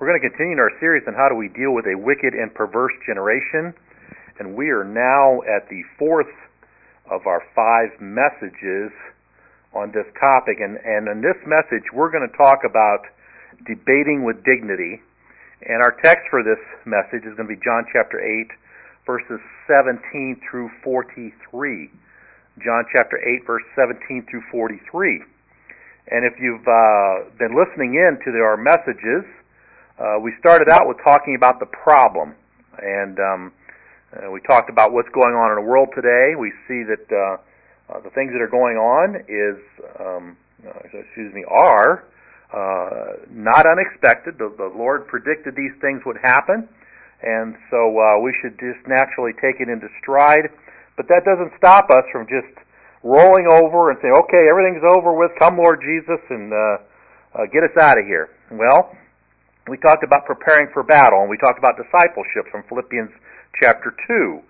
We're going to continue our series on how do we deal with a wicked and perverse generation, and we are now at the fourth of our 5 messages on this topic. And in this message, we're going to talk about debating with dignity. And our text for this message is going to be John chapter 8, verses 17 through 43. John chapter 8, verse 17 through 43. And if you've been listening in to our messages, we started out with talking about the problem. And we talked about what's going on in the world today. We see that the things that are going on are not unexpected. The Lord predicted these things would happen, and so we should just naturally take it into stride. But that doesn't stop us from just rolling over and saying, okay, everything's over with, come Lord Jesus, and get us out of here. Well, we talked about preparing for battle, and we talked about discipleship from Philippians chapter 2.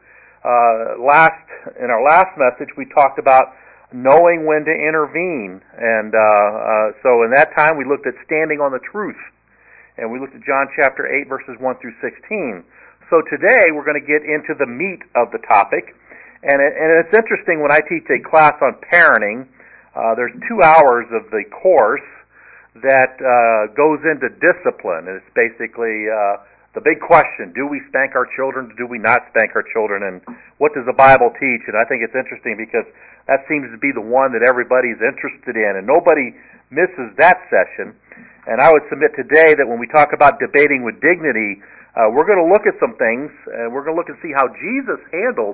In our last message, we talked about knowing when to intervene, and so in that time we looked at standing on the truth, and we looked at John chapter 8, verses 1 through 16. So today we're going to get into the meat of the topic, and it's interesting when I teach a class on parenting, there's 2 hours of the course that goes into discipline. It's basically the big question, do we spank our children, do we not spank our children, and what does the Bible teach? And I think it's interesting because that seems to be the one that everybody's interested in, and nobody misses that session. And I would submit today that when we talk about debating with dignity, we're going to look at some things, and we're going to look and see how Jesus handled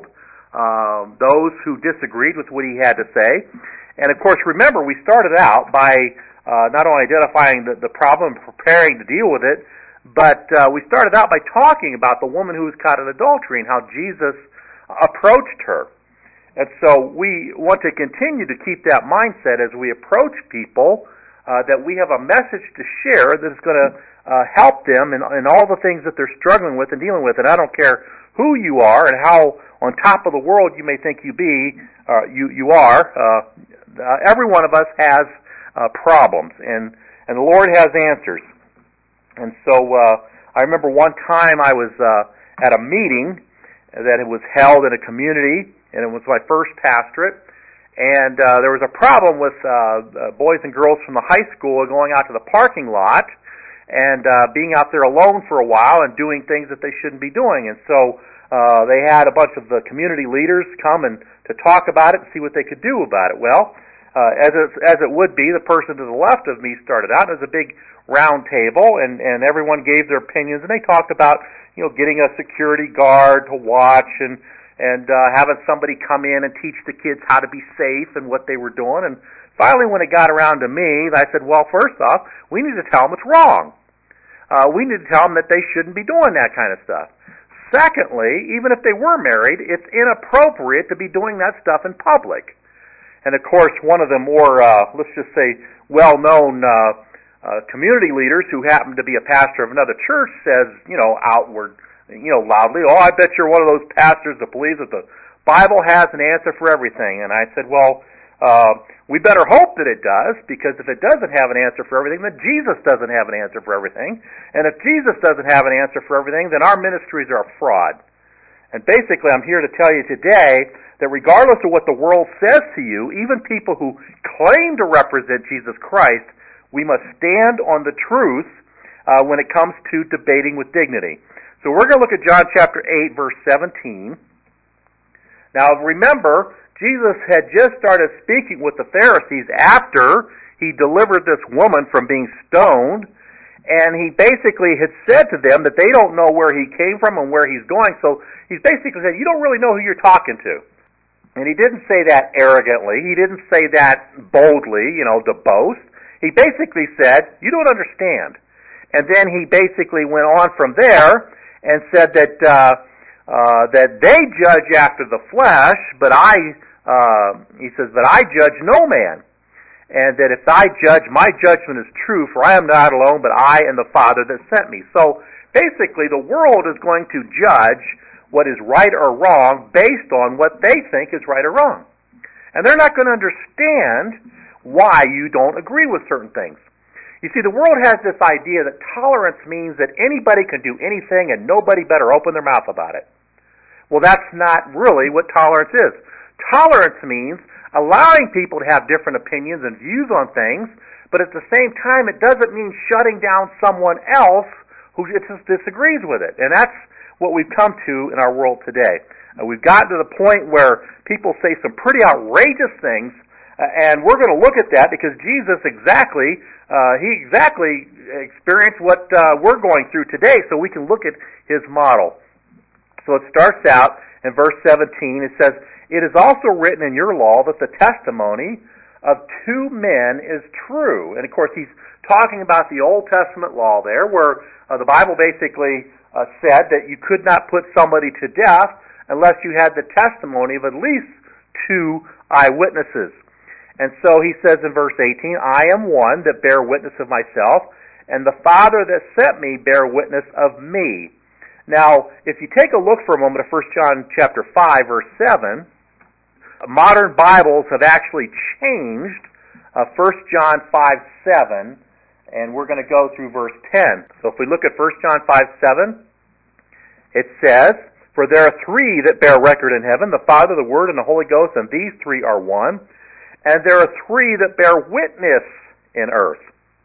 those who disagreed with what he had to say. And of course, remember, we started out by not only identifying the problem and preparing to deal with it, but we started out by talking about the woman who was caught in adultery and how Jesus approached her. And so we want to continue to keep that mindset as we approach people, that we have a message to share that is going to help them in all the things that they're struggling with and dealing with. And I don't care who you are and how on top of the world you may think you are. Every one of us has problems, and the Lord has answers. And so I remember one time I was at a meeting that it was held in a community, and it was my first pastorate, and there was a problem with boys and girls from the high school going out to the parking lot and being out there alone for a while and doing things that they shouldn't be doing. And so they had a bunch of the community leaders come and to talk about it and see what they could do about it. Well, as it would be, the person to the left of me started out. It was a big round table, and everyone gave their opinions, and they talked about, getting a security guard to watch and having somebody come in and teach the kids how to be safe and what they were doing. And finally, when it got around to me, I said, well, first off, we need to tell them it's wrong. We need to tell them that they shouldn't be doing that kind of stuff. Secondly, even if they were married, it's inappropriate to be doing that stuff in public. And of course, one of the more, let's just say, well-known community leaders who happened to be a pastor of another church says, loudly, oh, I bet you're one of those pastors that believes that the Bible has an answer for everything. And I said, well, we better hope that it does, because if it doesn't have an answer for everything, then Jesus doesn't have an answer for everything. And if Jesus doesn't have an answer for everything, then our ministries are a fraud. And basically, I'm here to tell you today that regardless of what the world says to you, even people who claim to represent Jesus Christ, we must stand on the truth when it comes to debating with dignity. So we're going to look at John chapter 8, verse 17. Now remember, Jesus had just started speaking with the Pharisees after he delivered this woman from being stoned, and he basically had said to them that they don't know where he came from and where he's going. So he's basically said, you don't really know who you're talking to. And he didn't say that arrogantly. He didn't say that boldly, to boast. He basically said, you don't understand. And then he basically went on from there and said that they judge after the flesh, but he says, but I judge no man. And that if I judge, my judgment is true, for I am not alone, but I and the Father that sent me. So basically the world is going to judge what is right or wrong based on what they think is right or wrong. And they're not going to understand why you don't agree with certain things. You see, the world has this idea that tolerance means that anybody can do anything and nobody better open their mouth about it. Well, that's not really what tolerance is. Tolerance means allowing people to have different opinions and views on things, but at the same time, it doesn't mean shutting down someone else who just disagrees with it. And that's what we've come to in our world today. We've gotten to the point where people say some pretty outrageous things, and we're going to look at that because Jesus exactly experienced what we're going through today, so we can look at his model. So it starts out in verse 17. It says, "It is also written in your law that the testimony of two men is true." And of course, he's talking about the Old Testament law there, where the Bible basically said that you could not put somebody to death unless you had the testimony of at least two eyewitnesses. And so he says in verse 18, "I am one that bear witness of myself, and the Father that sent me bear witness of me." Now, if you take a look for a moment at 1 John chapter 5, verse 7, modern Bibles have actually changed 1 John 5:7, and we're going to go through verse 10. So if we look at 1 John 5:7, it says, "For there are three that bear record in heaven, the Father, the Word, and the Holy Ghost, and these three are one. And there are three that bear witness in earth."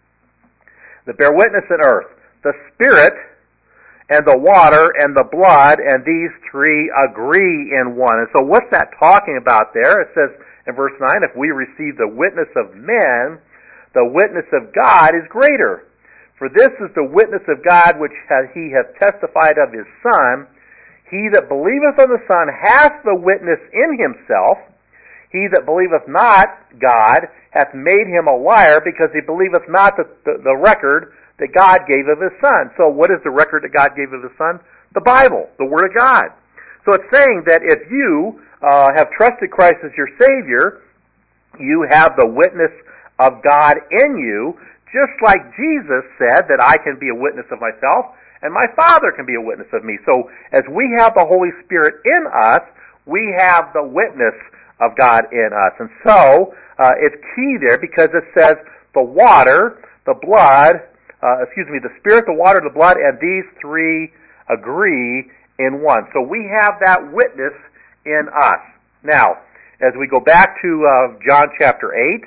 That bear witness in earth. The Spirit, and the water, and the blood, and these three agree in one. And so what's that talking about there? It says in verse 9, "If we receive the witness of men, the witness of God is greater. For this is the witness of God which he hath testified of his Son. He that believeth on the Son hath the witness in himself. He that believeth not God hath made him a liar, because he believeth not the record that God gave of his Son." So what is the record that God gave of his Son? The Bible, the Word of God. So it's saying that if you have trusted Christ as your Savior, you have the witness of God in you, just like Jesus said that I can be a witness of myself, and my Father can be a witness of me. So as we have the Holy Spirit in us, we have the witness of God in us. And so it's key there, because it says the water, the blood, the Spirit, the water, the blood, and these three agree in one. So we have that witness in us. Now, as we go back to John chapter 8,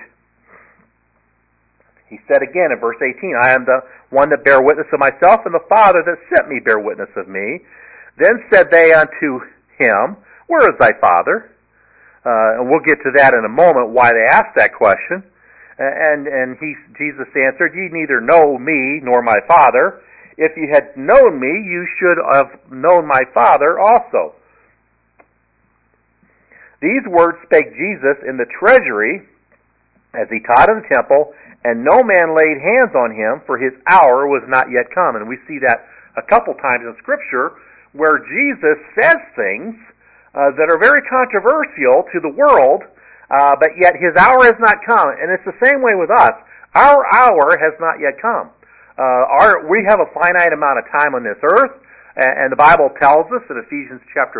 he said again in verse 18, "I am the one that bear witness of myself, and the Father that sent me bear witness of me. Then said they unto him, Where is thy Father?" And we'll get to that in a moment, why they asked that question. And Jesus answered, "Ye neither know me nor my Father. If ye had known me, you should have known my Father also." These words spake Jesus in the treasury as he taught in the temple, and no man laid hands on him, for his hour was not yet come. And we see that a couple times in Scripture, where Jesus says things that are very controversial to the world, but yet his hour has not come. And it's the same way with us. Our hour has not yet come. We have a finite amount of time on this earth, and the Bible tells us in Ephesians chapter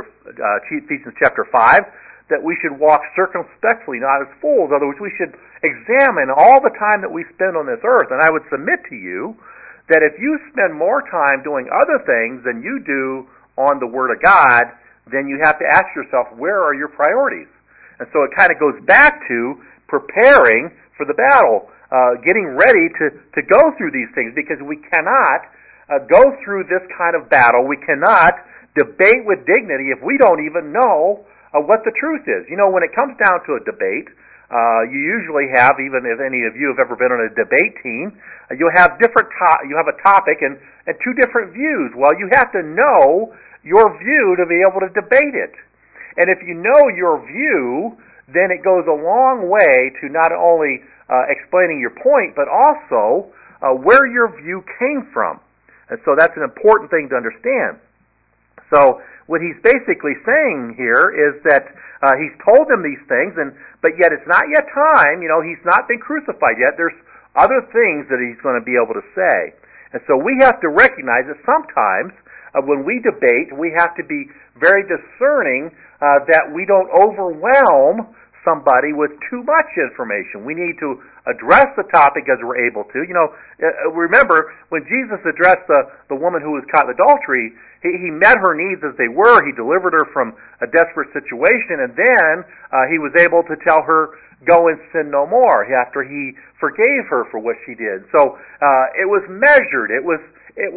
5 that we should walk circumspectly, not as fools. In other words, we should examine all the time that we spend on this earth. And I would submit to you that if you spend more time doing other things than you do on the Word of God, then you have to ask yourself, where are your priorities? And so it kind of goes back to preparing for the battle, getting ready to go through these things, because we cannot go through this kind of battle. We cannot debate with dignity if we don't even know what the truth is. You know, when it comes down to a debate, you usually have, even if any of you have ever been on a debate team, you'll have you have a topic and two different views. Well, you have to know your view to be able to debate it. And if you know your view, then it goes a long way to not only explaining your point, but also where your view came from. And so that's an important thing to understand. So what he's basically saying here is that he's told them these things, but yet it's not yet time. You know, he's not been crucified yet. There's other things that he's going to be able to say. And so we have to recognize that sometimes when we debate, we have to be very discerning that we don't overwhelm somebody with too much information. We need to address the topic as we're able to. Remember, when Jesus addressed the woman who was caught in adultery, he met her needs as they were. He delivered her from a desperate situation, and then he was able to tell her, go and sin no more, after he forgave her for what she did. So it was measured. It was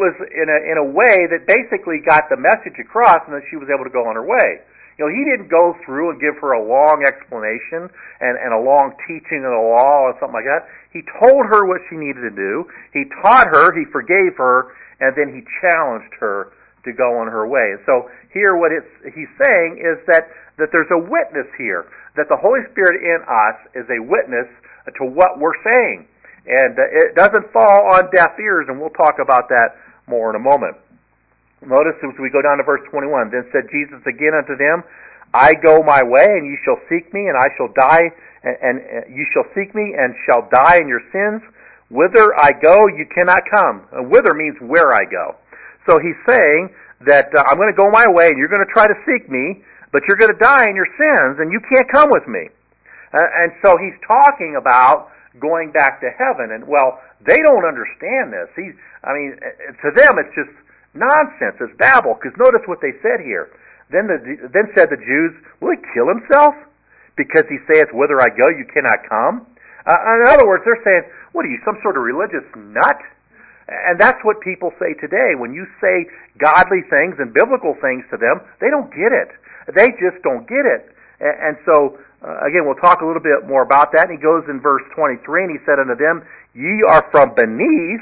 in a way that basically got the message across, and that she was able to go on her way. He didn't go through and give her a long explanation and a long teaching of the law or something like that. He told her what she needed to do. He taught her, he forgave her, and then he challenged her to go on her way. And so here what he's saying is that there's a witness here, that the Holy Spirit in us is a witness to what we're saying. And it doesn't fall on deaf ears, and we'll talk about that more in a moment. Notice as we go down to verse 21, then said Jesus again unto them, I go my way, and ye shall seek me, and I shall die, and ye shall seek me, and shall die in your sins. Whither I go, you cannot come. Whither means where I go. So he's saying that I'm going to go my way, and you're going to try to seek me, but you're going to die in your sins, and you can't come with me. And so he's talking about going back to heaven, and they don't understand this. To them it's just nonsense. It's babble, because notice what they said here. Then said the Jews, will he kill himself? Because he saith, whither I go, you cannot come. In other words, they're saying, what are you, some sort of religious nut? And that's what people say today. When you say godly things and biblical things to them, they don't get it. They just don't get it. And so, again, we'll talk a little bit more about that. And he goes in verse 23, and he said unto them, ye are from beneath,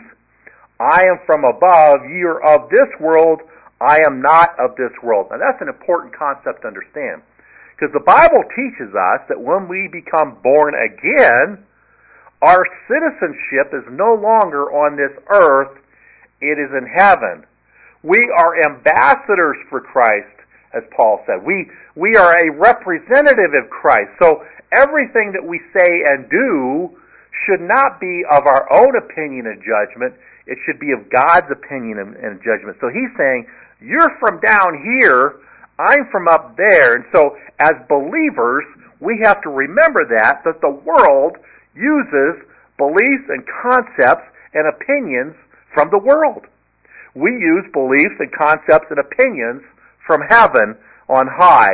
I am from above, ye are of this world, I am not of this world. Now that's an important concept to understand. Because the Bible teaches us that when we become born again, our citizenship is no longer on this earth, it is in heaven. We are ambassadors for Christ, as Paul said. We are a representative of Christ. So everything that we say and do should not be of our own opinion and judgment. It should be of God's opinion and judgment. So he's saying, you're from down here, I'm from up there. And so as believers, we have to remember that the world uses beliefs and concepts and opinions from the world. We use beliefs and concepts and opinions from heaven on high.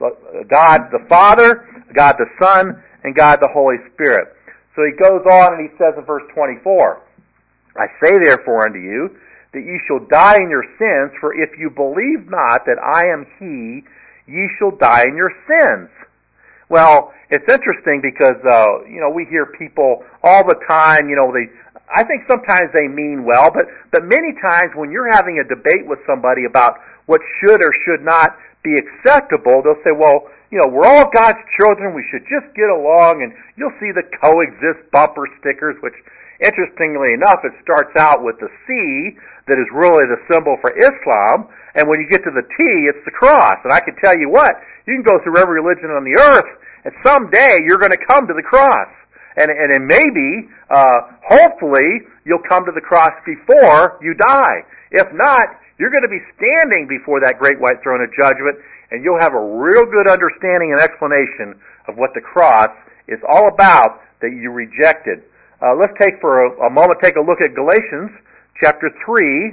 God the Father, God the Son, and God the Holy Spirit. So he goes on and he says in verse 24, I say therefore unto you, that ye shall die in your sins, for if you believe not that I am he, ye shall die in your sins. Well, it's interesting because, we hear people all the time, I think sometimes they mean well, but many times when you're having a debate with somebody about what should or should not be acceptable, they'll say, we're all God's children, we should just get along, and you'll see the coexist bumper stickers, which, interestingly enough, it starts out with the C that is really the symbol for Islam, and when you get to the T, it's the cross. And I can tell you what, you can go through every religion on the earth, and someday you're going to come to the cross. And maybe, hopefully, you'll come to the cross before you die. If not, you're going to be standing before that great white throne of judgment, and you'll have a real good understanding and explanation of what the cross is all about that you rejected. Let's take for a moment, take a look at Galatians chapter 3.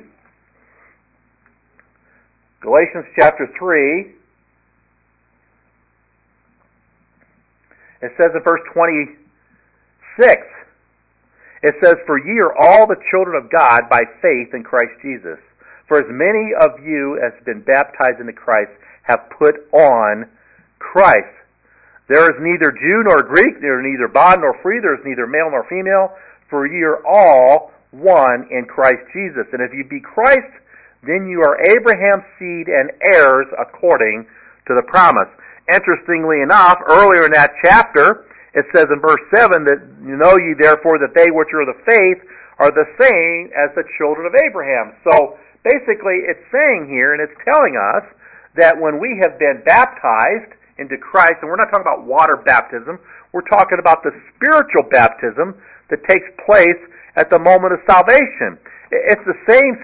Galatians chapter 3. It says in verse 26, it says, for ye are all the children of God by faith in Christ Jesus. For as many of you as have been baptized into Christ have put on Christ. There is neither Jew nor Greek, there is neither bond nor free, there is neither male nor female, for ye are all one in Christ Jesus. And if you be Christ, then you are Abraham's seed and heirs according to the promise. Interestingly enough, earlier in that chapter, it says in verse 7 that, know ye therefore that they which are of the faith are the same as the children of Abraham. So basically it's saying here, and it's telling us, that when we have been baptized into Christ, and we're not talking about water baptism, we're talking about the spiritual baptism that takes place at the moment of salvation. It's the same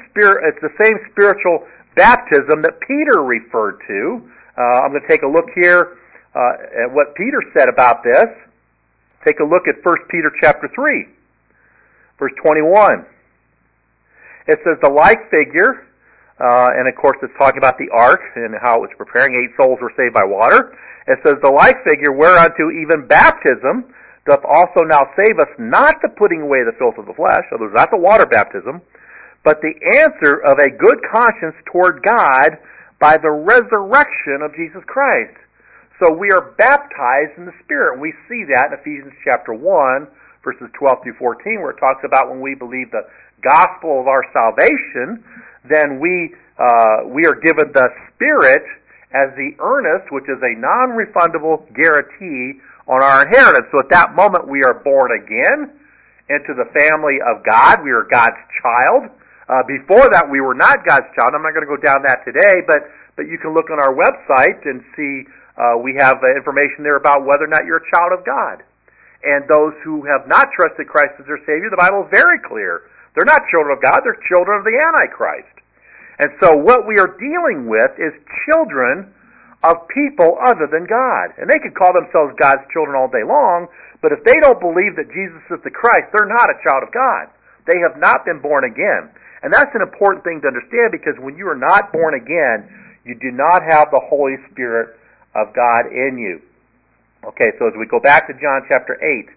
spiritual baptism that Peter referred to. I'm going to take a look here at what Peter said about this. Take a look at 1 Peter chapter 3, verse 21. It says, the like figure, and of course it's talking about the ark and how it was preparing. 8 souls were saved by water. It says, the like figure whereunto even baptism doth also now save us, not the putting away the filth of the flesh, so there's not the water baptism, but the answer of a good conscience toward God by the resurrection of Jesus Christ. So we are baptized in the Spirit. We see that in Ephesians chapter 1, verses 12 through 14, where it talks about when we believe the gospel of our salvation, then we are given the Spirit as the earnest, which is a non-refundable guarantee on our inheritance. So at that moment we are born again into the family of God. We are God's child. Before that we were not God's child. I'm not going to go down that today, but you can look on our website and see we have information there about whether or not you're a child of God. And those who have not trusted Christ as their Savior, the Bible is very clear. They're not children of God, they're children of the Antichrist. And so what we are dealing with is children of people other than God. And they could call themselves God's children all day long, but if they don't believe that Jesus is the Christ, they're not a child of God. They have not been born again. And that's an important thing to understand, because when you are not born again, you do not have the Holy Spirit of God in you. Okay, so as we go back to John chapter 8,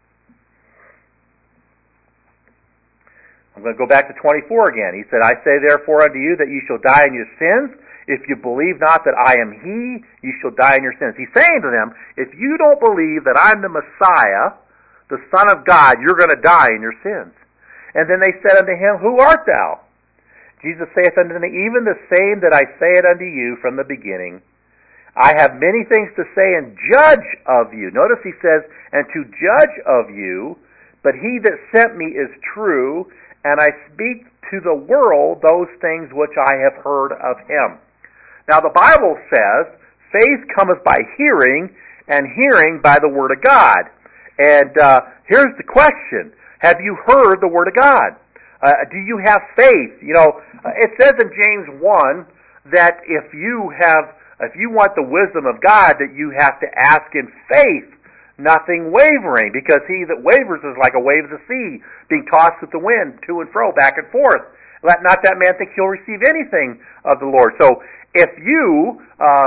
I'm going to go back to 24 again. He said, I say therefore unto you that you shall die in your sins. If you believe not that I am He, you shall die in your sins. He's saying to them, if you don't believe that I'm the Messiah, the Son of God, you're going to die in your sins. And then they said unto him, who art thou? Jesus saith unto them, even the same that I say it unto you from the beginning. I have many things to say and judge of you. Notice he says, and to judge of you, but he that sent me is true, and I speak to the world those things which I have heard of him. Now the Bible says, faith cometh by hearing, and hearing by the word of God. And here's the question. Have you heard the word of God? Do you have faith? You know, it says in James 1 that if you want the wisdom of God, that you have to ask in faith, nothing wavering, because he that wavers is like a wave of the sea, being tossed with the wind, to and fro, back and forth. Let not that man think he'll receive anything of the Lord. So if you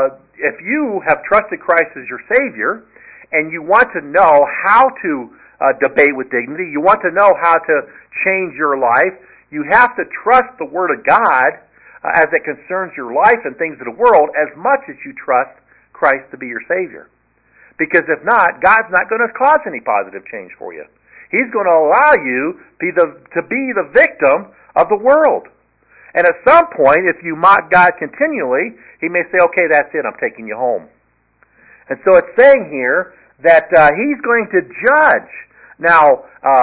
have trusted Christ as your Savior, and you want to know how to debate with dignity, you want to know how to change your life, you have to trust the Word of God as it concerns your life and things of the world as much as you trust Christ to be your Savior. Because if not, God's not going to cause any positive change for you. He's going to allow you to be the victim of the world. And at some point, if you mock God continually, He may say, okay, that's it, I'm taking you home. And so it's saying here that He's going to judge. Now,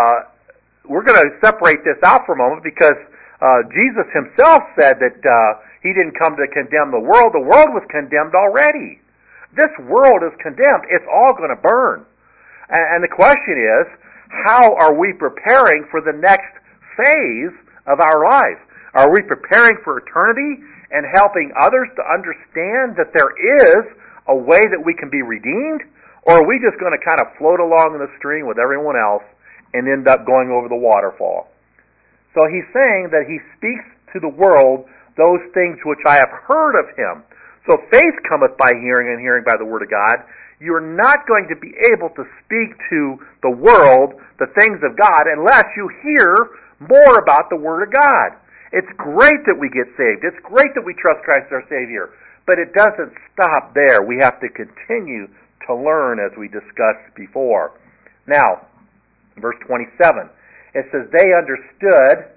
we're going to separate this out for a moment, because Jesus Himself said that He didn't come to condemn the world. The world was condemned already. This world is condemned. It's all going to burn. And the question is, how are we preparing for the next phase of our life? Are we preparing for eternity and helping others to understand that there is a way that we can be redeemed? Or are we just going to kind of float along in the stream with everyone else and end up going over the waterfall? So he's saying that he speaks to the world those things which I have heard of him. So faith cometh by hearing, and hearing by the word of God. You are not going to be able to speak to the world the things of God unless you hear more about the word of God. It's great that we get saved. It's great that we trust Christ as our Savior. But it doesn't stop there. We have to continue to learn, as we discussed before. Now, verse 27, it says, they understood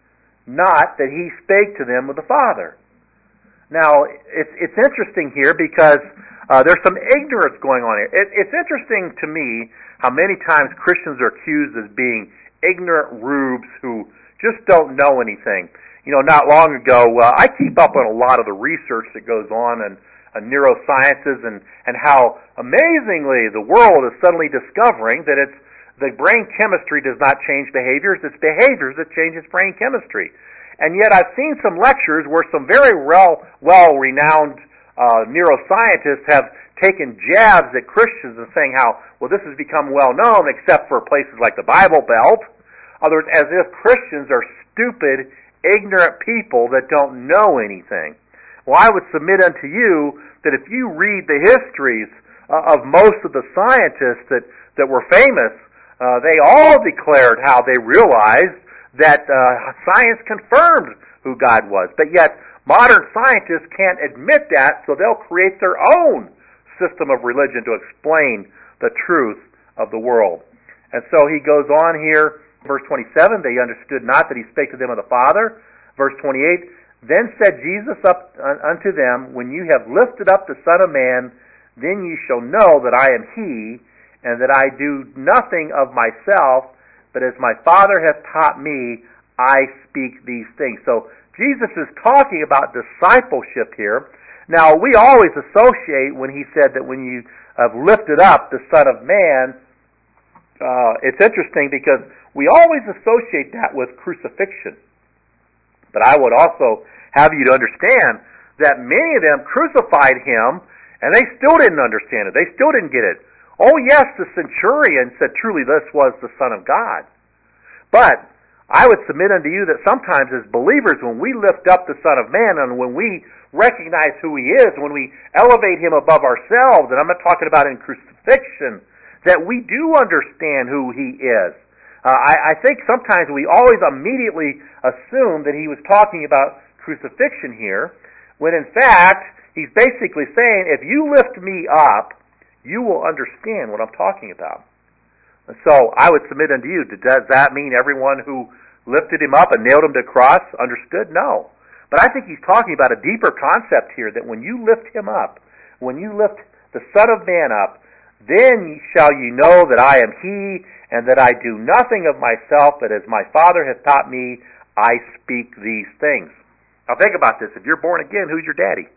not that he spake to them of the Father. Now, it's interesting here because there's some ignorance going on here. It's interesting to me how many times Christians are accused of being ignorant rubes who just don't know anything. You know, not long ago, I keep up on a lot of the research that goes on in neurosciences and how amazingly the world is suddenly discovering that it's the brain chemistry does not change behaviors, it's behaviors that change its brain chemistry. And yet I've seen some lectures where some very well-renowned neuroscientists have taken jabs at Christians and saying how, well, this has become well known except for places like the Bible Belt. Other words, as if Christians are stupid, ignorant people that don't know anything. Well, I would submit unto you that if you read the histories of most of the scientists that were famous, they all declared how they realized that science confirmed who God was. But yet, modern scientists can't admit that, so they'll create their own system of religion to explain the truth of the world. And so he goes on here, verse 27, they understood not that he spake to them of the Father. Verse 28, then said Jesus up unto them, when you have lifted up the Son of Man, then ye shall know that I am he, and that I do nothing of myself, but as my Father hath taught me, I speak these things. So Jesus is talking about discipleship here. Now, we always associate when he said that when you have lifted up the Son of Man, it's interesting because we always associate that with crucifixion. But I would also have you to understand that many of them crucified him, and they still didn't understand it. They still didn't get it. Oh, yes, the centurion said, truly this was the Son of God. But I would submit unto you that sometimes as believers, when we lift up the Son of Man and when we recognize who he is, when we elevate him above ourselves, and I'm not talking about in crucifixion, that we do understand who he is. I think sometimes we always immediately assume that he was talking about crucifixion here, when in fact, he's basically saying, if you lift me up, you will understand what I'm talking about. And so I would submit unto you, does that mean everyone who lifted him up and nailed him to the cross understood? No. But I think he's talking about a deeper concept here, that when you lift him up, when you lift the Son of Man up, then shall ye know that I am he, and that I do nothing of myself, but as my Father hath taught me, I speak these things. Now think about this. If you're born again, who's your daddy?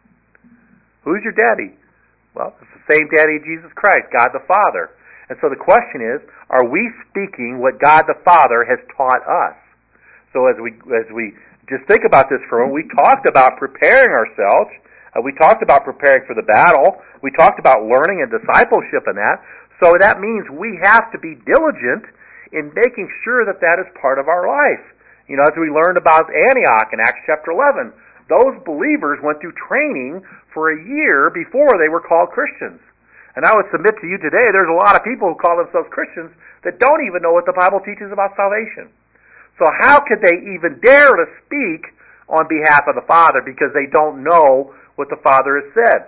Who's your daddy? Well, it's the same daddy of Jesus Christ, God the Father. And so the question is, are we speaking what God the Father has taught us? So as we just think about this for a moment, we talked about preparing ourselves. We talked about preparing for the battle. We talked about learning and discipleship in that. So that means we have to be diligent in making sure that that is part of our life. You know, as we learned about Antioch in Acts chapter 11, those believers went through training for a year before they were called Christians. And I would submit to you today, there's a lot of people who call themselves Christians that don't even know what the Bible teaches about salvation. So how could they even dare to speak on behalf of the Father because they don't know what the Father has said?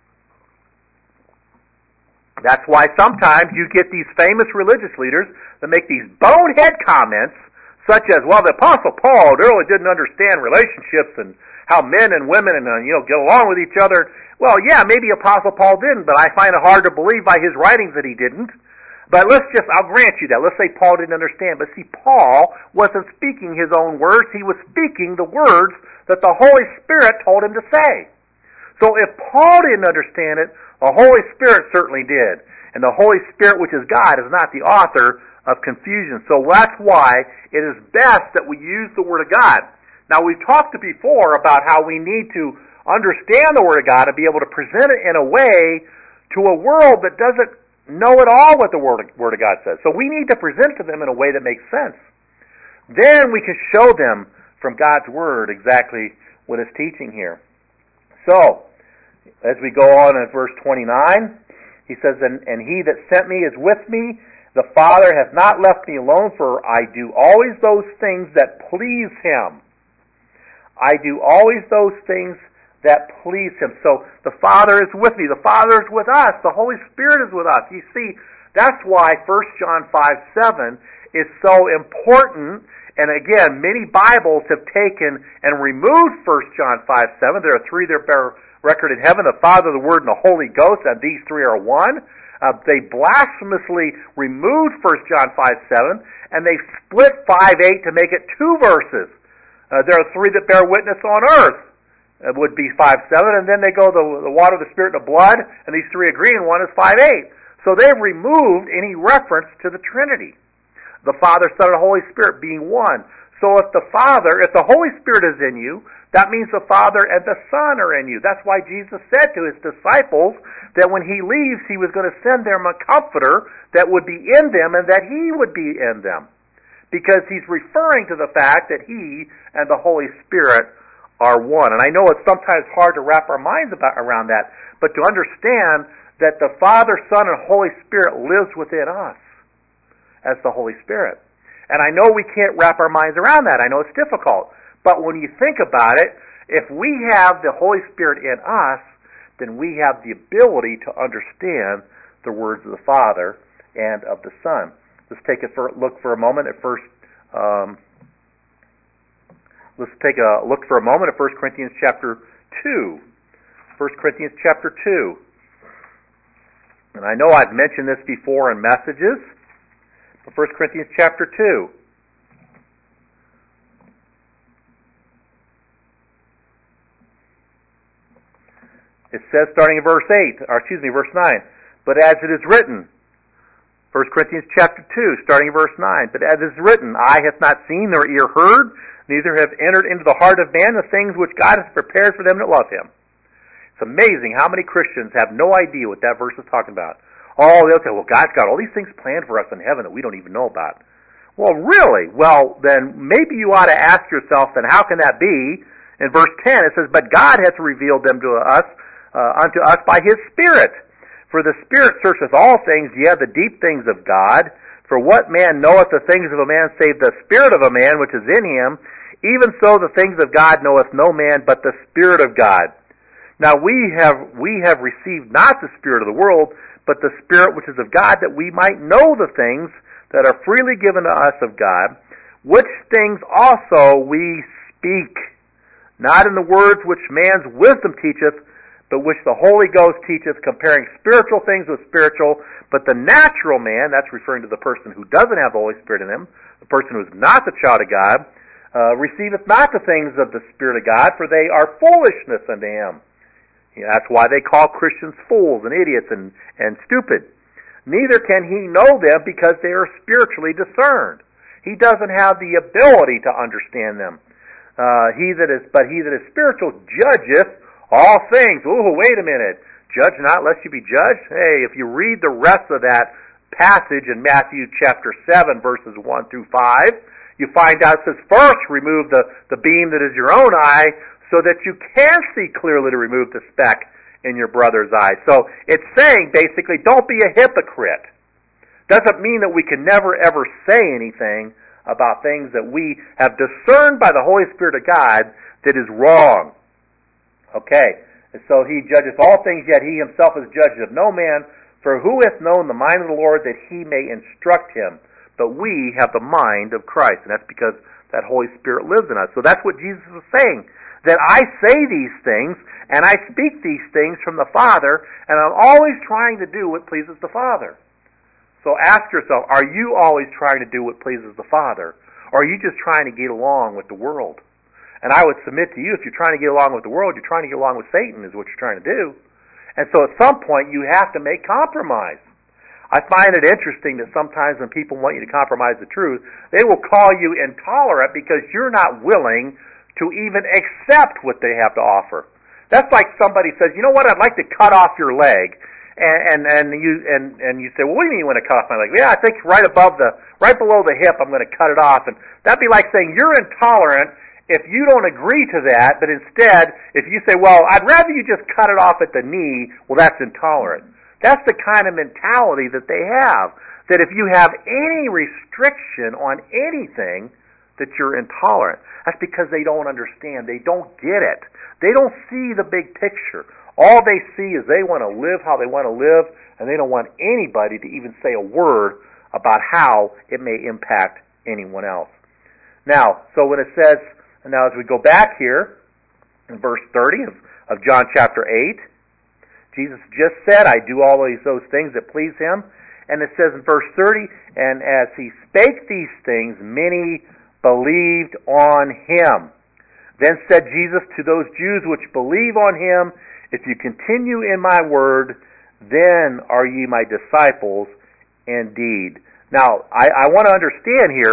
That's why sometimes you get these famous religious leaders that make these bonehead comments such as, well, the Apostle Paul really didn't understand relationships and how men and women and get along with each other. Well, yeah, maybe Apostle Paul didn't, but I find it hard to believe by his writings that he didn't. But I'll grant you that. Let's say Paul didn't understand. But see, Paul wasn't speaking his own words. He was speaking the words that the Holy Spirit told him to say. So if Paul didn't understand it, the Holy Spirit certainly did. And the Holy Spirit, which is God, is not the author of confusion. So that's why it is best that we use the Word of God. Now, we've talked before about how we need to understand the Word of God and be able to present it in a way to a world that doesn't know at all what the Word of God says. So we need to present to them in a way that makes sense. Then we can show them from God's Word exactly what it's teaching here. So, as we go on in verse 29, he says, And he that sent me is with me. The Father hath not left me alone, for I do always those things that please him. I do always those things that please him. So the Father is with me. The Father is with us. The Holy Spirit is with us. You see, that's why 1 John 5:7 is so important. And again, many Bibles have taken and removed 1 John 5:7. There are three that bear record in heaven, the Father, the Word, and the Holy Ghost, and these three are one. They blasphemously removed 1 John 5:7, and they split 5:8 to make it two verses. There are three that bear witness on earth. It would be 5:7, and then they go the water, the Spirit, and the blood, and these three agree, and one is 5:8. So they've removed any reference to the Trinity. The Father, Son, and Holy Spirit being one. So if the Holy Spirit is in you, that means the Father and the Son are in you. That's why Jesus said to his disciples that when he leaves, he was going to send them a comforter that would be in them and that he would be in them. Because he's referring to the fact that he and the Holy Spirit are one. And I know it's sometimes hard to wrap our minds around that, but to understand that the Father, Son, and Holy Spirit lives within us as the Holy Spirit. And I know we can't wrap our minds around that. I know it's difficult. But when you think about it, if we have the Holy Spirit in us, then we have the ability to understand the words of the Father and of the Son. Let's take a look for a moment at 1 Corinthians chapter 2. 1 Corinthians chapter 2. And I know I've mentioned this before in messages, but 1 Corinthians chapter 2. It says, starting in verse 9, but as it is written, 1 Corinthians chapter 2, starting in verse 9, but as it is written, eye hath not seen nor ear heard, neither have entered into the heart of man the things which God has prepared for them that love him. It's amazing how many Christians have no idea what that verse is talking about. Oh, they'll say, well, God's got all these things planned for us in heaven that we don't even know about. Well, really? Well, then maybe you ought to ask yourself, then how can that be? In verse 10, it says, but God hath revealed them to us, unto us by his Spirit. For the Spirit searcheth all things, yea, the deep things of God. For what man knoweth the things of a man save the Spirit of a man which is in him? Even so the things of God knoweth no man but the Spirit of God. Now we have received not the spirit of the world, but the Spirit which is of God, that we might know the things that are freely given to us of God, which things also we speak, not in the words which man's wisdom teacheth, but which the Holy Ghost teacheth, comparing spiritual things with spiritual. But the natural man, that's referring to the person who doesn't have the Holy Spirit in him, the person who is not the child of God, receiveth not the things of the Spirit of God, for they are foolishness unto him. That's why they call Christians fools and idiots and stupid. Neither can he know them because they are spiritually discerned. He doesn't have the ability to understand them. He that is spiritual judgeth all things. Ooh, wait a minute. Judge not lest you be judged? Hey, if you read the rest of that passage in Matthew chapter 7, verses 1 through 5, you find out it says, first remove the beam that is your own eye, so that you can see clearly to remove the speck in your brother's eye. So it's saying, basically, don't be a hypocrite. Doesn't mean that we can never ever say anything about things that we have discerned by the Holy Spirit of God that is wrong. Okay, and so he judgeth all things, yet he himself is judged of no man. For who hath known the mind of the Lord that he may instruct him? But we have the mind of Christ, and that's because that Holy Spirit lives in us. So that's what Jesus is saying, that I say these things, and I speak these things from the Father, and I'm always trying to do what pleases the Father. So ask yourself, are you always trying to do what pleases the Father? Or are you just trying to get along with the world? And I would submit to you, if you're trying to get along with the world, you're trying to get along with Satan, is what you're trying to do. And so at some point, you have to make compromise. I find it interesting that sometimes when people want you to compromise the truth, they will call you intolerant because you're not willing to even accept what they have to offer. That's like somebody says, you know what, I'd like to cut off your leg. And you say, well, what do you mean you want to cut off my leg? Yeah, I think right below the hip, I'm going to cut it off. And that'd be like saying you're intolerant if you don't agree to that, but instead, if you say, well, I'd rather you just cut it off at the knee, well, that's intolerant. That's the kind of mentality that they have, that if you have any restriction on anything, that you're intolerant. That's because they don't understand. They don't get it. They don't see the big picture. All they see is they want to live how they want to live, and they don't want anybody to even say a word about how it may impact anyone else. Now, so when it says, and now as we go back here, in verse 30 of John chapter 8, Jesus just said, I do always those things that please him. And it says in verse 30, and as he spake these things, many believed on him. Then said Jesus to those Jews which believe on him, if you continue in my word, then are ye my disciples indeed. Now, I want to understand here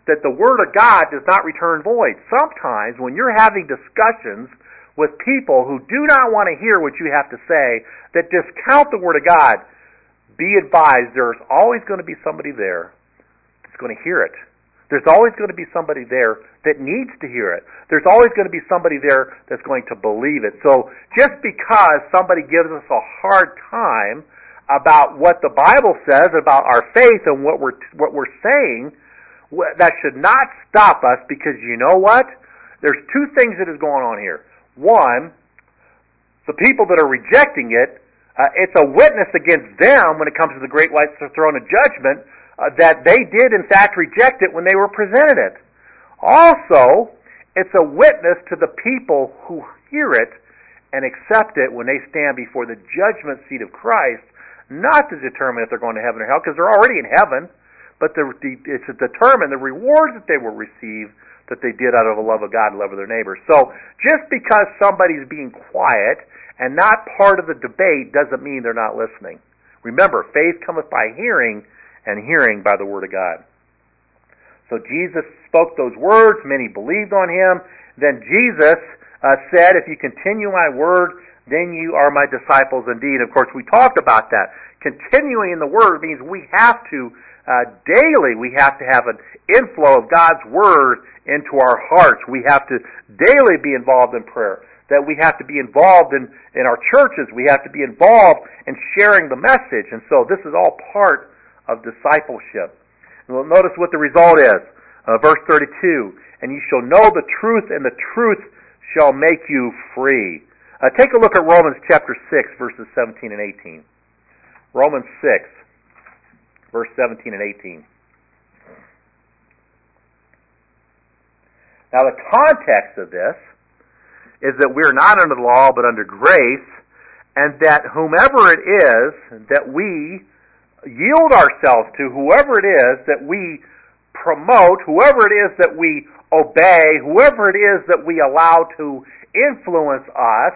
that the Word of God does not return void. Sometimes when you're having discussions with people who do not want to hear what you have to say, that discount the Word of God, be advised there's always going to be somebody there that's going to hear it. There's always going to be somebody there that needs to hear it. There's always going to be somebody there that's going to believe it. So just because somebody gives us a hard time about what the Bible says about our faith and what we're saying, that should not stop us, because you know what? There's two things that is going on here. One, the people that are rejecting it, it's a witness against them when it comes to the great white throne of judgment, that they did in fact reject it when they were presented it. Also, it's a witness to the people who hear it and accept it when they stand before the judgment seat of Christ, not to determine if they're going to heaven or hell, because they're already in heaven, but it's to determine the rewards that they will receive that they did out of the love of God and love of their neighbors. So just because somebody's being quiet and not part of the debate doesn't mean they're not listening. Remember, faith cometh by hearing, and hearing by the Word of God. So Jesus spoke those words, many believed on Him. Then Jesus said, if you continue my word, then you are my disciples indeed. Of course, we talked about that. Continuing in the Word means we have to, daily, we have to have an inflow of God's Word into our hearts. We have to daily be involved in prayer. That we have to be involved in our churches. We have to be involved in sharing the message. And so this is all part of discipleship. And we'll notice what the result is. Verse 32, and you shall know the truth, and the truth shall make you free. Take a look at Romans chapter 6, verses 17 and 18. Romans 6, verse 17 and 18. Now the context of this is that we are not under the law, but under grace, and that whomever it is that we yield ourselves to, whoever it is that we promote, whoever it is that we obey, whoever it is that we allow to influence us,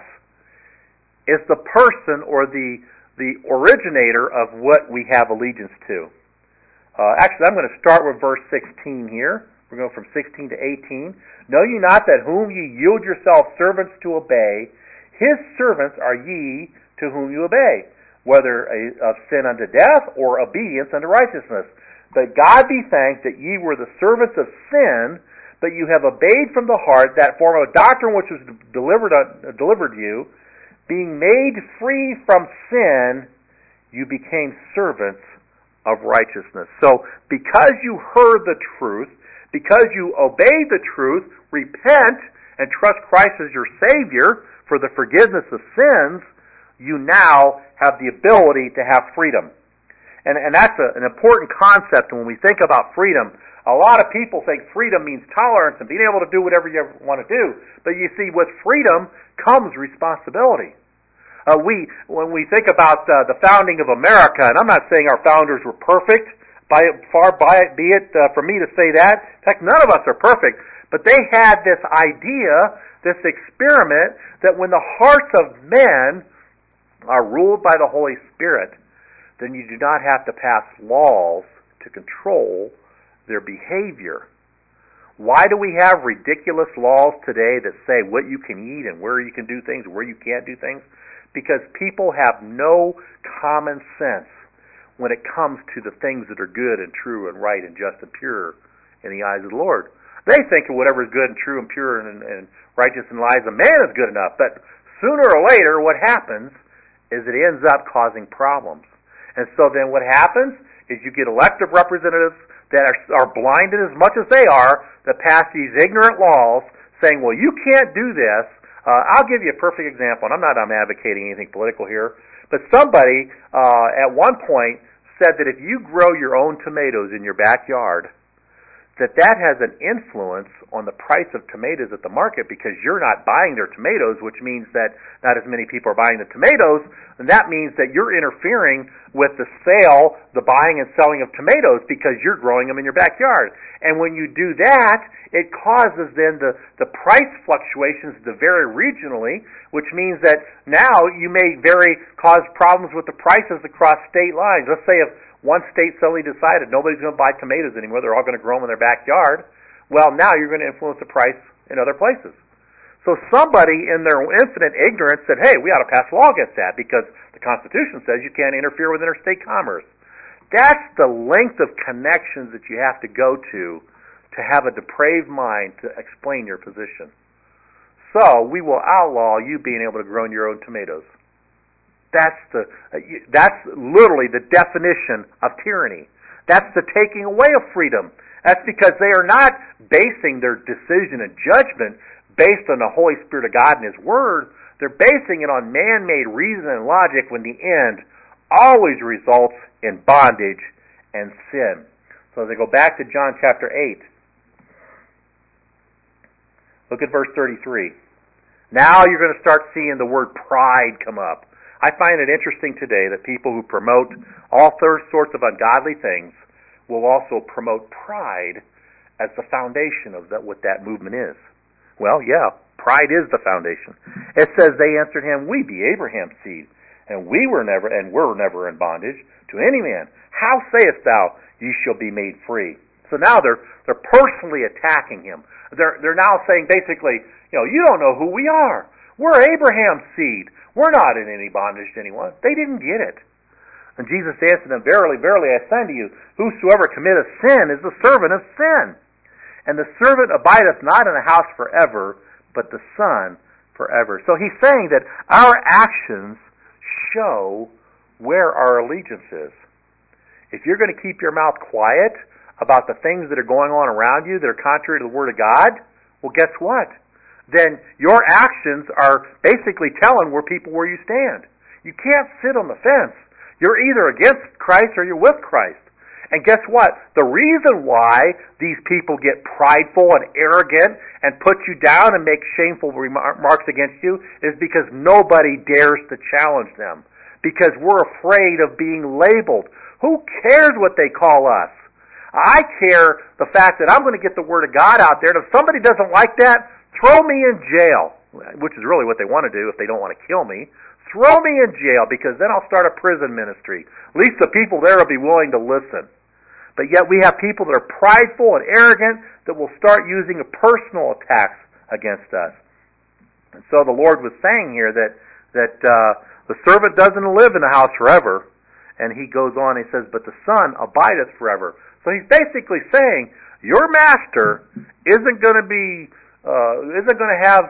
is the person or the originator of what we have allegiance to. Actually, I'm going to start with verse 16 here. We're going from 16 to 18. Know ye not that whom ye yield yourselves servants to obey, his servants are ye to whom you obey, whether of sin unto death or obedience unto righteousness. But God be thanked that ye were the servants of sin, but you have obeyed from the heart that form of doctrine which was delivered you. Being made free from sin, you became servants of righteousness. So, because you heard the truth, because you obeyed the truth, repent and trust Christ as your Savior for the forgiveness of sins, you now have the ability to have freedom. And that's an important concept when we think about freedom. A lot of people think freedom means tolerance and being able to do whatever you want to do. But you see, with freedom comes responsibility. When we think about the founding of America, and I'm not saying our founders were perfect, be it for me to say that. In fact, none of us are perfect. But they had this idea, this experiment, that when the hearts of men are ruled by the Holy Spirit, then you do not have to pass laws to control their behavior. Why do we have ridiculous laws today that say what you can eat and where you can do things, where you can't do things? Because people have no common sense when it comes to the things that are good and true and right and just and pure in the eyes of the Lord. They think of whatever is good and true and pure and righteous in the eyes of man is good enough. But sooner or later, what happens is it ends up causing problems. And so then what happens is you get elected representatives that are blinded as much as they are, that pass these ignorant laws saying, well, you can't do this. I'll give you a perfect example, and I'm advocating anything political here, but somebody at one point said that if you grow your own tomatoes in your backyard, that has an influence on the price of tomatoes at the market because you're not buying their tomatoes, which means that not as many people are buying the tomatoes, and that means that you're interfering with the sale, the buying and selling of tomatoes because you're growing them in your backyard. And when you do that, it causes then the price fluctuations to vary regionally, which means that now you may cause problems with the prices across state lines. Let's say if one state suddenly decided nobody's going to buy tomatoes anymore, they're all going to grow them in their backyard. Well, now you're going to influence the price in other places. So somebody in their infinite ignorance said, hey, we ought to pass a law against that because the Constitution says you can't interfere with interstate commerce. That's the length of connections that you have to go to have a depraved mind to explain your position. So we will outlaw you being able to grow your own tomatoes. That's literally the definition of tyranny. That's the taking away of freedom. That's because they are not basing their decision and judgment based on the Holy Spirit of God and His Word. They're basing it on man-made reason and logic when the end always results in bondage and sin. So as I go back to John chapter 8, look at verse 33. Now you're going to start seeing the word pride come up. I find it interesting today that people who promote all sorts of ungodly things will also promote pride as the foundation of what that movement is. Well, yeah, pride is the foundation. It says they answered him, we be Abraham's seed, and we're never in bondage to any man. How sayest thou, ye shall be made free? So now they're personally attacking him. They're now saying basically, you don't know who we are. We're Abraham's seed. We're not in any bondage to anyone. They didn't get it. And Jesus answered them, verily, verily, I say unto you, whosoever committeth sin is the servant of sin. And the servant abideth not in the house forever, but the Son forever. So he's saying that our actions show where our allegiance is. If you're going to keep your mouth quiet about the things that are going on around you that are contrary to the Word of God, well, guess what? Then your actions are basically telling where you stand. You can't sit on the fence. You're either against Christ or you're with Christ. And guess what? The reason why these people get prideful and arrogant and put you down and make shameful remarks against you is because nobody dares to challenge them. Because we're afraid of being labeled. Who cares what they call us? I care the fact that I'm going to get the Word of God out there, and if somebody doesn't like that, throw me in jail, which is really what they want to do if they don't want to kill me. Throw me in jail, because then I'll start a prison ministry. At least the people there will be willing to listen. But yet we have people that are prideful and arrogant that will start using personal attacks against us. And so the Lord was saying here that the servant doesn't live in the house forever. And he goes on, he says, but the Son abideth forever. So he's basically saying, your master isn't going to have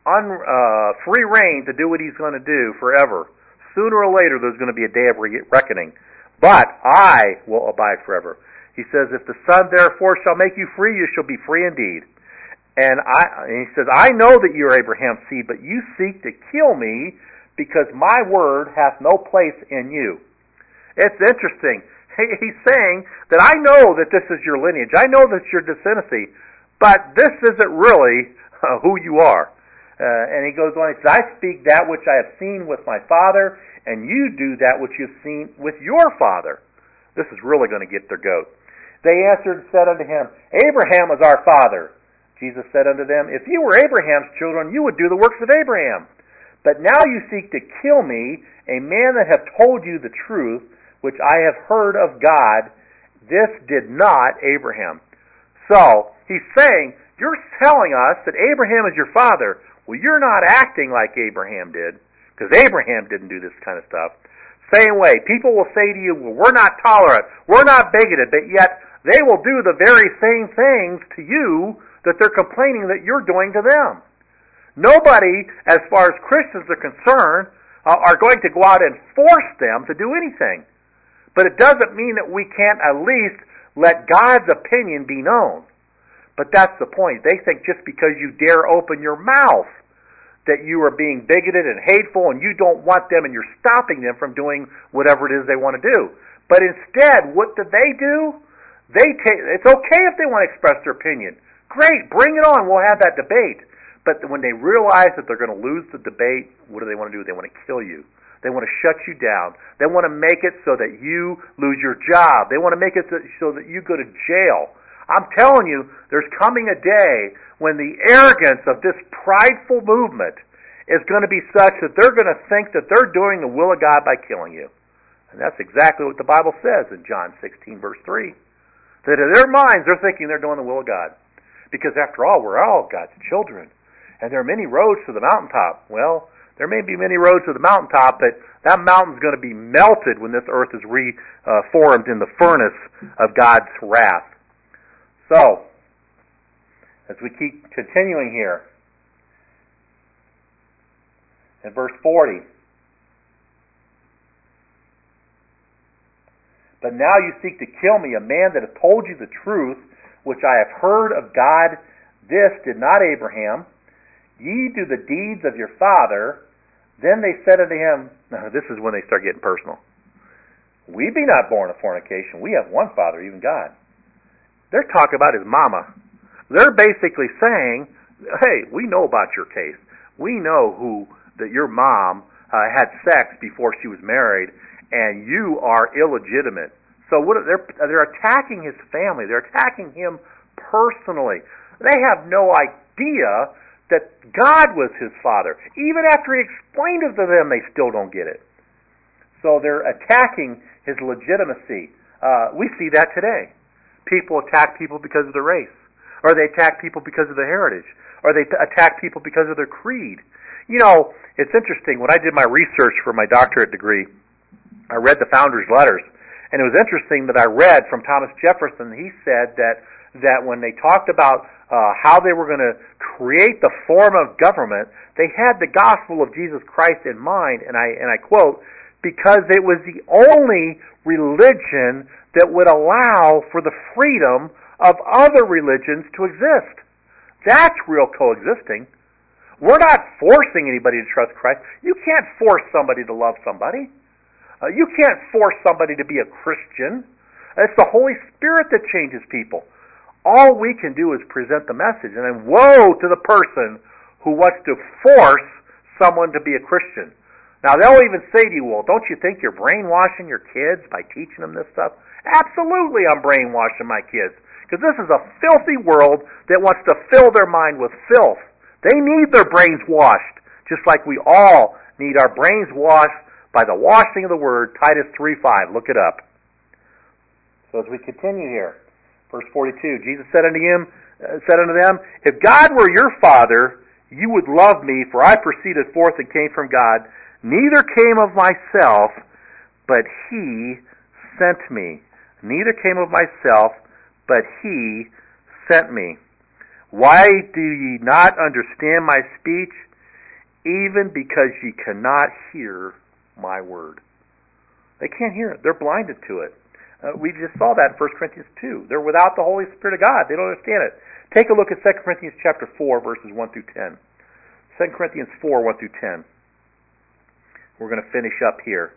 free reign to do what he's going to do forever. Sooner or later, there's going to be a day of reckoning. But I will abide forever. He says, if the Son therefore shall make you free, you shall be free indeed. And he says, I know that you are Abraham's seed, but you seek to kill me because my word hath no place in you. It's interesting. He's saying that I know that this is your lineage. I know that's your descendancy, but this isn't really who you are. And he goes on, he says, I speak that which I have seen with my father, and you do that which you've seen with your father. This is really going to get their goat. They answered and said unto him, Abraham is our father. Jesus said unto them, if you were Abraham's children, you would do the works of Abraham. But now you seek to kill me, a man that hath told you the truth, which I have heard of God. This did not Abraham. So, he's saying, you're telling us that Abraham is your father. Well, you're not acting like Abraham did, because Abraham didn't do this kind of stuff. Same way, people will say to you, well, we're not tolerant, we're not bigoted, but yet they will do the very same things to you that they're complaining that you're doing to them. Nobody, as far as Christians are concerned, are going to go out and force them to do anything. But it doesn't mean that we can't at least let God's opinion be known. But that's the point. They think just because you dare open your mouth that you are being bigoted and hateful and you don't want them and you're stopping them from doing whatever it is they want to do. But instead, what do? It's okay if they want to express their opinion. Great, bring it on. We'll have that debate. But when they realize that they're going to lose the debate, what do they want to do? They want to kill you. They want to shut you down. They want to make it so that you lose your job. They want to make it so that you go to jail. I'm telling you, there's coming a day when the arrogance of this prideful movement is going to be such that they're going to think that they're doing the will of God by killing you. And that's exactly what the Bible says in John 16, verse 3. That in their minds, they're thinking they're doing the will of God. Because after all, we're all God's children. And there are many roads to the mountaintop. Well, there may be many roads to the mountaintop, but that mountain's going to be melted when this earth is reformed in the furnace of God's wrath. So, as we keep continuing here, in verse 40, but now you seek to kill me, a man that hath told you the truth, which I have heard of God. This did not Abraham. Ye do the deeds of your father. Then they said unto him, now this is when they start getting personal. We be not born of fornication. We have one Father, even God. They're talking about his mama. They're basically saying, hey, we know about your case. We know that your mom had sex before she was married, and you are illegitimate. So they're attacking his family. They're attacking him personally. They have no idea that God was his father. Even after he explained it to them, they still don't get it. So they're attacking his legitimacy. We see that today. People attack people because of their race, or they attack people because of their heritage, or they attack people because of their creed. You know, it's interesting. When I did my research for my doctorate degree, I read the founders' letters, and it was interesting that I read from Thomas Jefferson. He said that when they talked about how they were going to create the form of government, they had the gospel of Jesus Christ in mind, and I quote, because it was the only religion that would allow for the freedom of other religions to exist. That's real coexisting. We're not forcing anybody to trust Christ. You can't force somebody to love somebody. You can't force somebody to be a Christian. It's the Holy Spirit that changes people. All we can do is present the message. And then woe to the person who wants to force someone to be a Christian. Now, they'll even say to you, well, don't you think you're brainwashing your kids by teaching them this stuff? Absolutely, I'm brainwashing my kids. Because this is a filthy world that wants to fill their mind with filth. They need their brains washed, just like we all need our brains washed by the washing of the Word, Titus 3:5. Look it up. So as we continue here, verse 42, Jesus said unto them, if God were your Father, you would love me, for I proceeded forth and came from God. Neither came of myself, but He sent me. Neither came of myself, but He sent me. Why do ye not understand my speech? Even because ye cannot hear my word. They can't hear it. They're blinded to it. We just saw that in 1 Corinthians 2. They're without the Holy Spirit of God. They don't understand it. Take a look at 2 Corinthians chapter 4, verses 1 through 10. 2 Corinthians 4, 1 through 10. We're going to finish up here.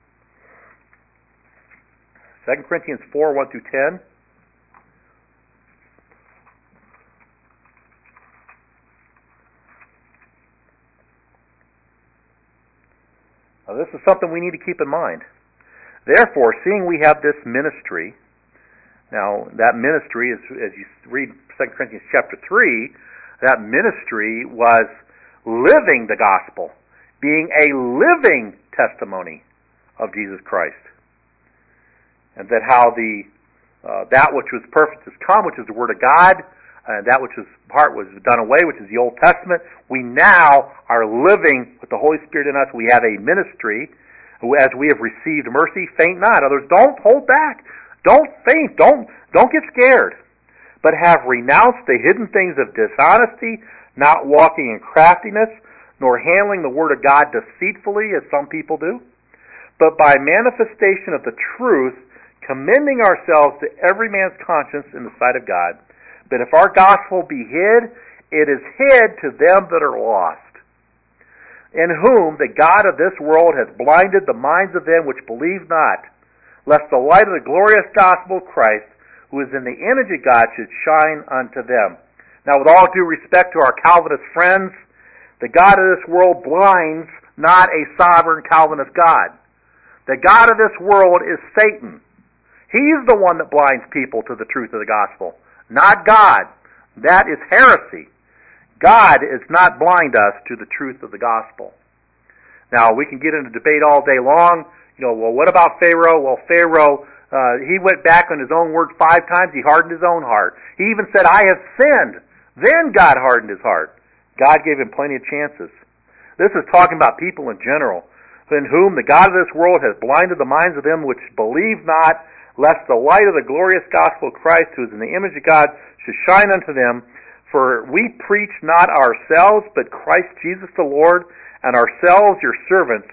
2 Corinthians 4, 1 through 10. Now, this is something we need to keep in mind. Therefore, seeing we have this ministry, now that ministry is, as you read 2 Corinthians chapter 3, that ministry was living the gospel, being a living testimony of Jesus Christ. And that how that which was perfect is come, which is the Word of God, and that which was part was done away, which is the Old Testament. We now are living with the Holy Spirit in us. We have a ministry. As we have received mercy, faint not. Others, don't hold back. Don't faint. Don't get scared. But have renounced the hidden things of dishonesty, not walking in craftiness, nor handling the word of God deceitfully, as some people do, but by manifestation of the truth, commending ourselves to every man's conscience in the sight of God. But if our gospel be hid, it is hid to them that are lost, in whom the God of this world hath blinded the minds of them which believe not, lest the light of the glorious gospel of Christ, who is in the image of God, should shine unto them. Now, with all due respect to our Calvinist friends, the God of this world blinds not a sovereign Calvinist God. The God of this world is Satan. He's the one that blinds people to the truth of the gospel, not God. That is heresy. God is not blind us to the truth of the gospel. Now, we can get into debate all day long. Well, what about Pharaoh? Well, Pharaoh, he went back on his own word 5 times. He hardened his own heart. He even said, I have sinned. Then God hardened his heart. God gave him plenty of chances. This is talking about people in general, in whom the God of this world has blinded the minds of them which believe not, lest the light of the glorious gospel of Christ, who is in the image of God, should shine unto them. For we preach not ourselves, but Christ Jesus the Lord, and ourselves your servants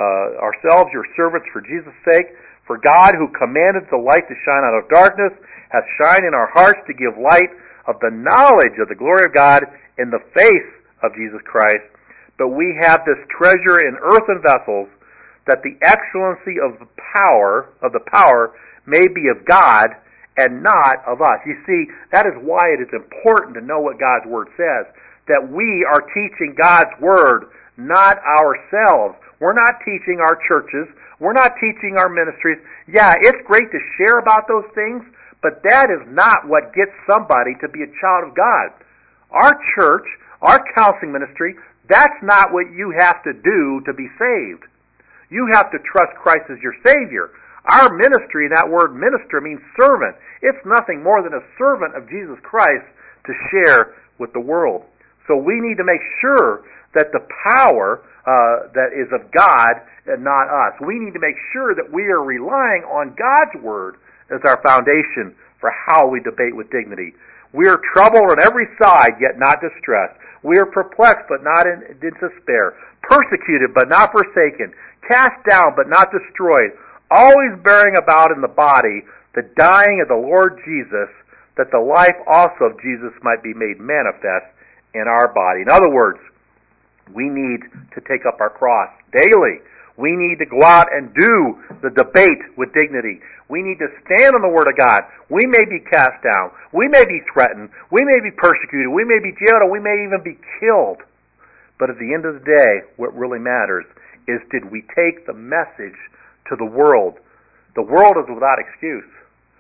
for Jesus' sake. For God, who commanded the light to shine out of darkness, hath shined in our hearts to give light of the knowledge of the glory of God in the face of Jesus Christ. But we have this treasure in earthen vessels, that the excellency of the power may be of God and not of us. You see, that is why it is important to know what God's Word says, that we are teaching God's Word, not ourselves. We're not teaching our churches. We're not teaching our ministries. Yeah, it's great to share about those things, but that is not what gets somebody to be a child of God. Our church, our counseling ministry, that's not what you have to do to be saved. You have to trust Christ as your Savior. Our ministry, that word minister, means servant. It's nothing more than a servant of Jesus Christ to share with the world. So we need to make sure that the power that is of God and not us. We need to make sure that we are relying on God's Word as our foundation for how we debate with dignity. We are troubled on every side, yet not distressed. We are perplexed, but not in despair. Persecuted, but not forsaken. Cast down, but not destroyed. Always bearing about in the body the dying of the Lord Jesus, that the life also of Jesus might be made manifest in our body. In other words, we need to take up our cross daily. We need to go out and do the debate with dignity. We need to stand on the Word of God. We may be cast down. We may be threatened. We may be persecuted. We may be jailed, or we may even be killed. But at the end of the day, what really matters is, did we take the message to the world? The world is without excuse.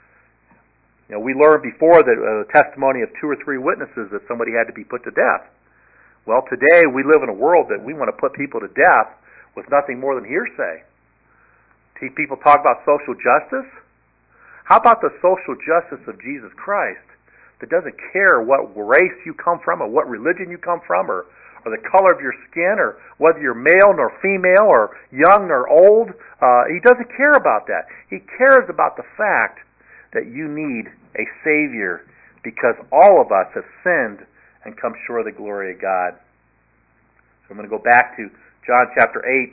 We learned before that a testimony of 2 or 3 witnesses that somebody had to be put to death. Well, today we live in a world that we want to put people to death with nothing more than hearsay. See, people talk about social justice. How about the social justice of Jesus Christ that doesn't care what race you come from or what religion you come from or the color of your skin or whether you're male nor female or young nor old. He doesn't care about that. He cares about the fact that you need a Savior because all of us have sinned and come short of the glory of God. So I'm going to go back to John chapter 8.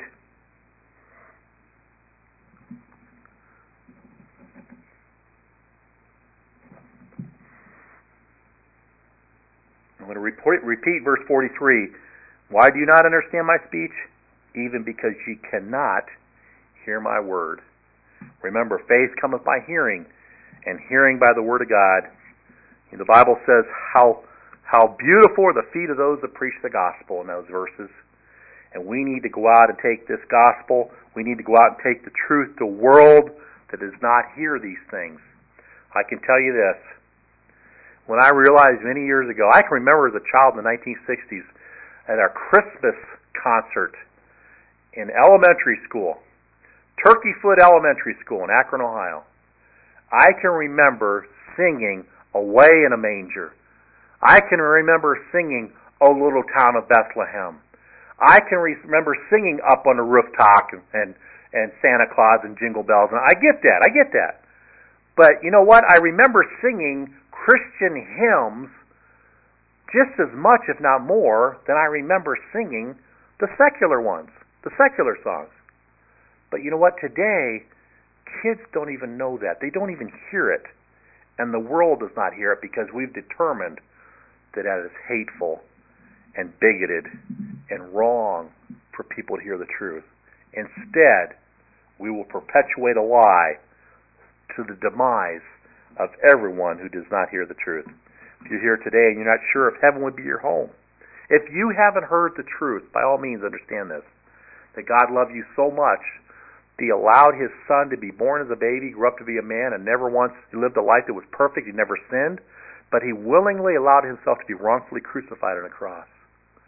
I'm going to repeat verse 43. Why do you not understand my speech? Even because ye cannot hear my word. Remember, faith cometh by hearing, and hearing by the word of God. And the Bible says how beautiful are the feet of those that preach the gospel in those verses. And we need to go out and take this gospel. We need to go out and take the truth to a world that does not hear these things. I can tell you this. When I realized many years ago, I can remember as a child in the 1960s at our Christmas concert in elementary school, Turkey Foot Elementary School in Akron, Ohio. I can remember singing Away in a Manger. I can remember singing O Little Town of Bethlehem. I can remember singing Up on the Rooftop and Santa Claus and Jingle Bells. And I get that. But you know what? I remember singing Christian hymns just as much, if not more, than I remember singing the secular ones, the secular songs. But you know what? Today, kids don't even know that. They don't even hear it. And the world does not hear it because we've determined that it is hateful and bigoted and wrong for people to hear the truth. Instead, we will perpetuate a lie to the demise of everyone who does not hear the truth. If you're here today and you're not sure if heaven would be your home, if you haven't heard the truth, by all means understand this, that God loved you so much that He allowed His Son to be born as a baby, grew up to be a man, and never once He lived a life that was perfect. He never sinned, but He willingly allowed Himself to be wrongfully crucified on a cross.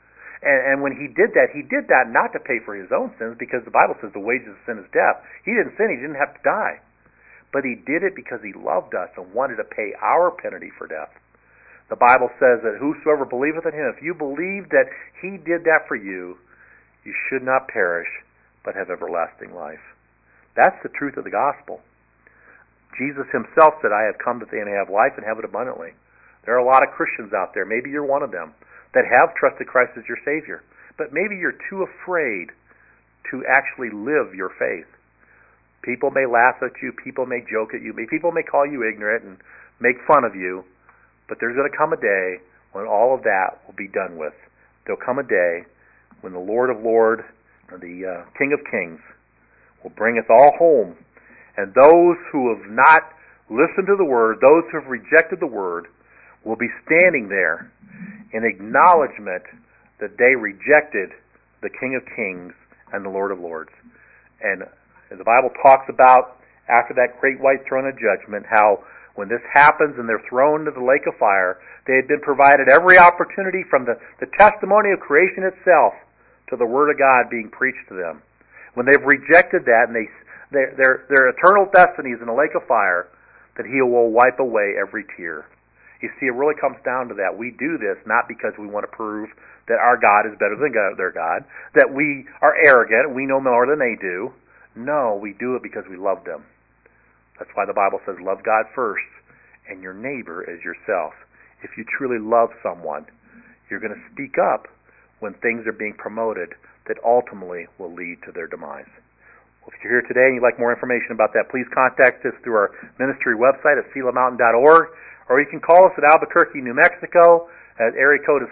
And when he did that not to pay for his own sins, because the Bible says the wages of sin is death. He didn't sin, he didn't have to die. But he did it because he loved us and wanted to pay our penalty for death. The Bible says that whosoever believeth in him, if you believe that he did that for you, you should not perish, but have everlasting life. That's the truth of the gospel. Jesus himself said, I have come that they may have life and have it abundantly. There are a lot of Christians out there, maybe you're one of them, that have trusted Christ as your Savior. But maybe you're too afraid to actually live your faith. People may laugh at you, people may joke at you, people may call you ignorant and make fun of you, but there's going to come a day when all of that will be done with. There'll come a day when the Lord of Lords, the King of Kings, will bring us all home. And those who have not listened to the Word, those who have rejected the Word, will be standing there in acknowledgement that they rejected the King of Kings and the Lord of Lords. And the Bible talks about, after that great white throne of judgment, how when this happens and they're thrown into the lake of fire, they had been provided every opportunity from the testimony of creation itself to the Word of God being preached to them. When they've rejected that and their eternal destiny is in the lake of fire, that He will wipe away every tear. You see, it really comes down to that. We do this not because we want to prove that our God is better than their God, that we are arrogant and we know more than they do. No, we do it because we love them. That's why the Bible says, love God first and your neighbor as yourself. If you truly love someone, you're going to speak up when things are being promoted that ultimately will lead to their demise. Well, if you're here today and you'd like more information about that, please contact us through our ministry website at SelahMountain.org, or you can call us at Albuquerque, New Mexico. Area code is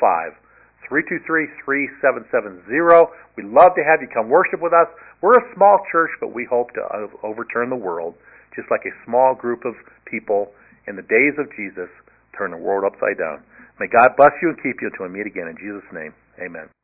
505-323-3770. We'd love to have you come worship with us. We're a small church, but we hope to overturn the world, just like a small group of people in the days of Jesus turn the world upside down. May God bless you and keep you until we meet again. In Jesus' name, amen.